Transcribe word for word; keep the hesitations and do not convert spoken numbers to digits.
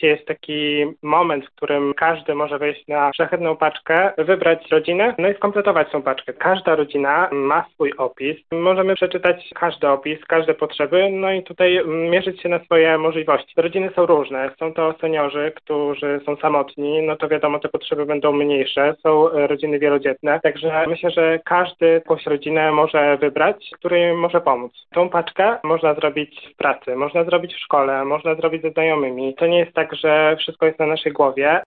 dzisiaj jest taki moment, w którym każdy może wejść na szlachetną paczkę, wybrać rodzinę, no i skompletować tą paczkę. Każda rodzina ma swój opis. Możemy przeczytać każdy opis, każde potrzeby, no i tutaj mierzyć się na swoje możliwości. Rodziny są różne. Są to seniorzy, którzy są samotni, no to wiadomo, te potrzeby będą mniejsze. Są rodziny wielodzietne, także myślę, że każdy jakąś rodzinę może wybrać, której może pomóc. Tą paczkę można zrobić w pracy, można zrobić w szkole, można zrobić ze znajomymi. To nie jest tak, że wszystko jest na naszej głowie.